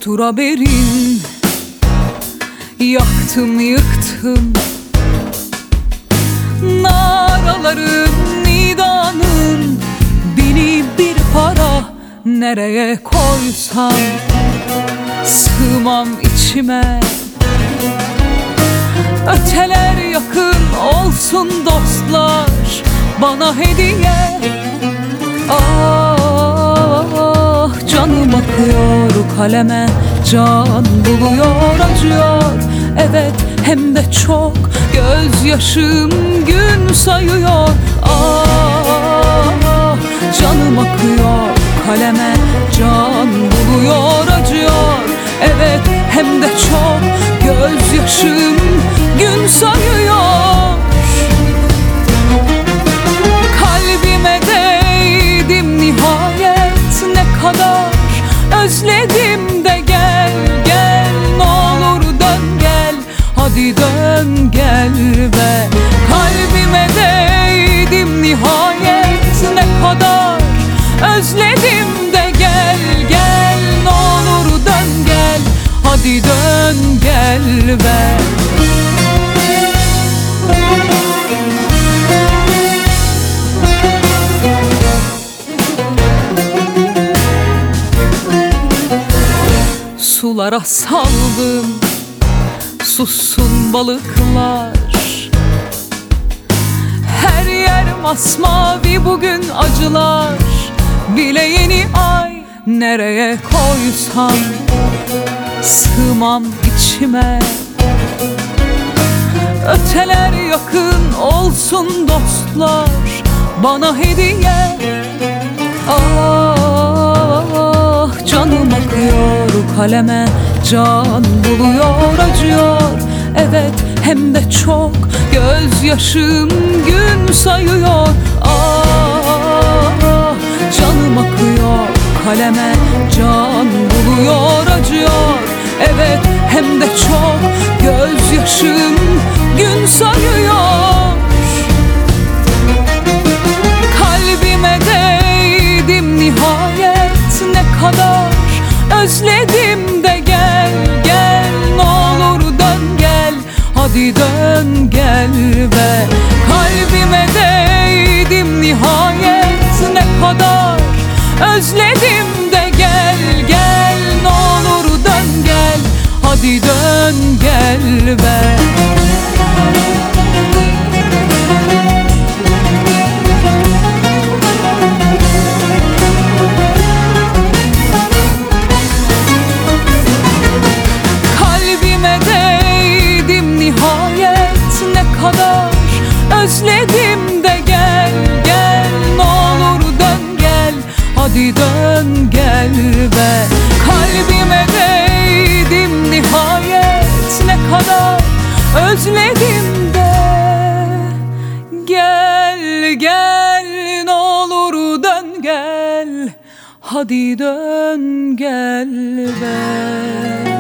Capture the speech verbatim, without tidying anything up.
yoktur haberin. Yaktım yıktım naraların, nidanın, beni bir para nereye koysam sığmam içime. Öteler yakın olsun dostlar, bana hediye. Ah canım akıyor kaleme, can buluyor acıyor. Evet hem de çok, gözyaşım gün sayıyor. Ah canım akıyor kaleme, can buluyor acıyor. Evet hem de çok, gözyaşım gün sayıyor. Kalbime değdim nihayet, ne kadar özledim de gel gel, ne olur dön gel, hadi dön gel be. Kalbime değdim nihayet, ne kadar özledim de gel gel, ne olur dön gel, hadi dön gel be. Sulara saldım, sussun balıklar. Her yer masmavi bugün acılar. Bile yeni ay nereye koysam sığmam içime. Öteler yakın olsun dostlar, bana hediye. Ah canım akıyor kaleme, can buluyor acıyor. Evet hem de çok, gözyaşım gün sayıyor. Ah canım akıyor kaleme, can buluyor acıyor. Evet hem de çok, gözyaşım gün sayıyor. Kalbime değdim nihayet, ne kadar özledim de gel gel, ne olur dön gel, hadi dön gel be. Kalbime değdim nihayet, ne kadar özledim de gel gel, ne olur dön gel, hadi dön gel be. Özledim de gel gel, ne olur dön gel, hadi dön gel be. Kalbime değdim nihayet, ne kadar özledim de gel gel, ne olur dön gel, hadi dön gel be.